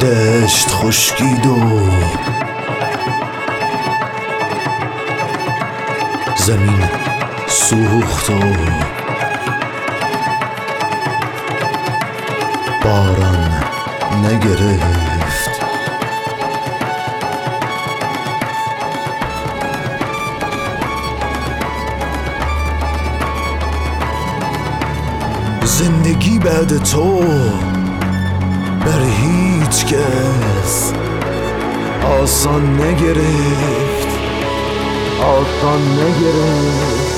دشت خشکید و زمین سوخت و باران نگرفت. زندگی بعد تو بر هیچ کس آسان نگرفت، آسان نگرفت.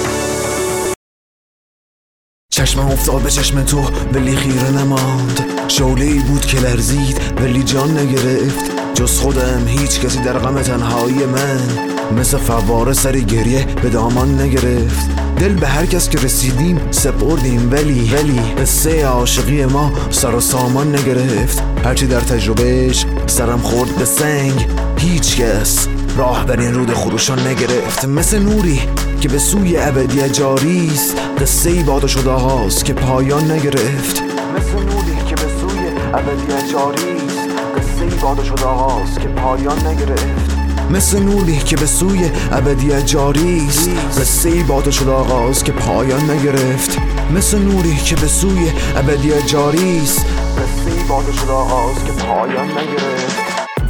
چشمم افتاد به چشم تو ولی خیره نماند، شعله‌ای بود که لرزید ولی جان نگرفت. جز خودم هیچ کسی در غم تنهایی من مثل فواره سری گریه به دامان نگرفت. دل به هر کس که رسیدیم سپردیم ولی قصه عاشقی ما سر و سامان نگرفت. هرچی در تجربهش سرم خورد به سنگ، هیچ کس راه بر این رود خروشان نگرفت. مثل نوری که به سوی ابدیت جاریست، قصه‌ای باد شده هاست که پایان نگرفت. مثل نوری که به سوی ابدیت جاریست، قصه‌ای باد شده هاست که پایان نگرفت. مثل نوری که به سوی ابدیت جاریست، قصه‌ای باد شده آغاز که پایان نگرفت. مثل نوری که به سوی ابدیت جاریست، قصه‌ای باد شده آغاز که پایان نگرفت.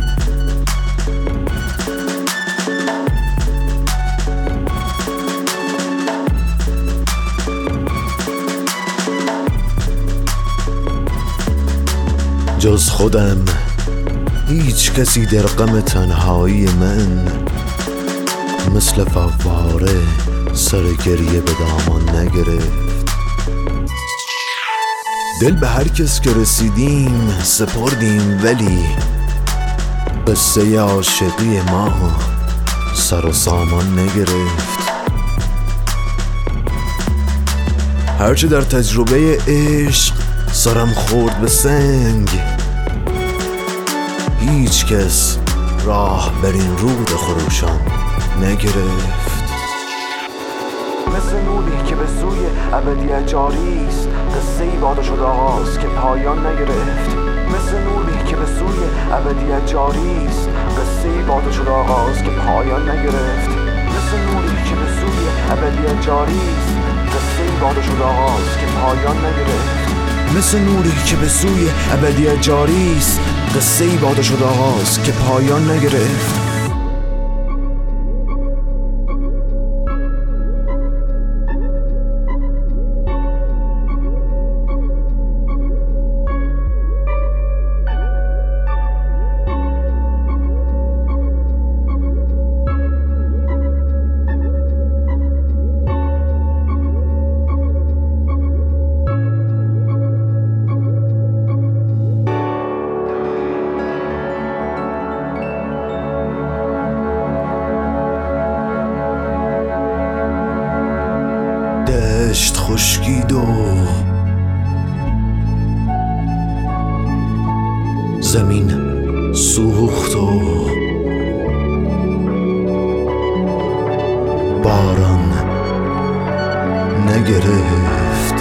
جز خودم هیچ کسی در غم تنهایی من مثل فواره سر گریه به دامان نگرفت. دل به هر کس که رسیدیم سپردیم ولی قصه عاشقی ما سر و سامان نگرفت. هرچه در تجربه عشق سرم خورد به سنگ، هیچ کس راه بر این رود خروشان نگرفت. مثل نوری که به سوی ابدیت جاریست، قصه‌ای باد شده آغاز که پایان نگرفت. مثل نوری که به سوی ابدیت جاریست، قصه‌ای باد شده آغاز که پایان نگرفت. مثل نوری که به سوی ابدیت جاریست، قصه‌ای باد شده آغاز که پایان نگرفت. مثل نوری که به سوی ابدیت جاریست، قصه‌ای باد شده آغاز که پایان نگرفت. دشت خشکید و زمین سوخت و باران نگرفت.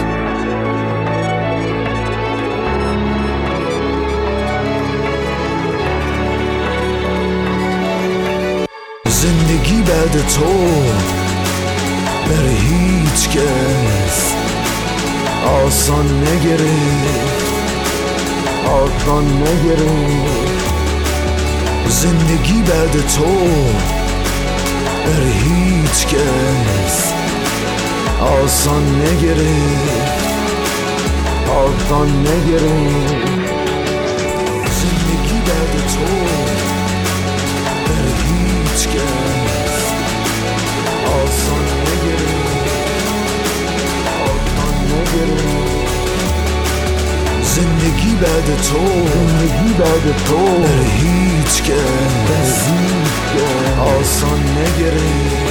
زندگی بعد تو بر هیچ کس آسان نگرفت، آسان نگرفت. زندگی بعد تو بر هیچ کس آسان نگرفت، آسان نگرفت. زندگی بعد تو بر هیچ کس آسان نگرفت، آسان نگرفت. زندگی بعد تو بر هیچ کس آسان نگرفت،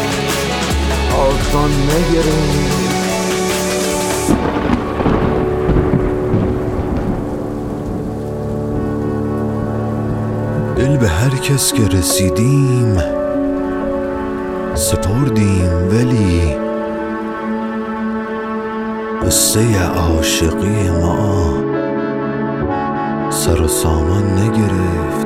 آسان نگرفت. دل به هر کس که رسیدیم سپردیم ولی قصه عاشقی ما سر و سامان نگرفت.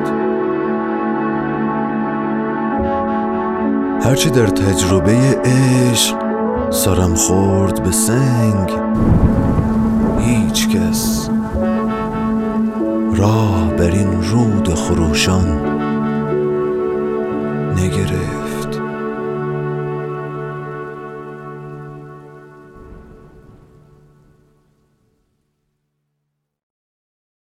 هرچی در تجربه عشق سرم خورد به سنگ، هیچ کس راه بر این رود خروشان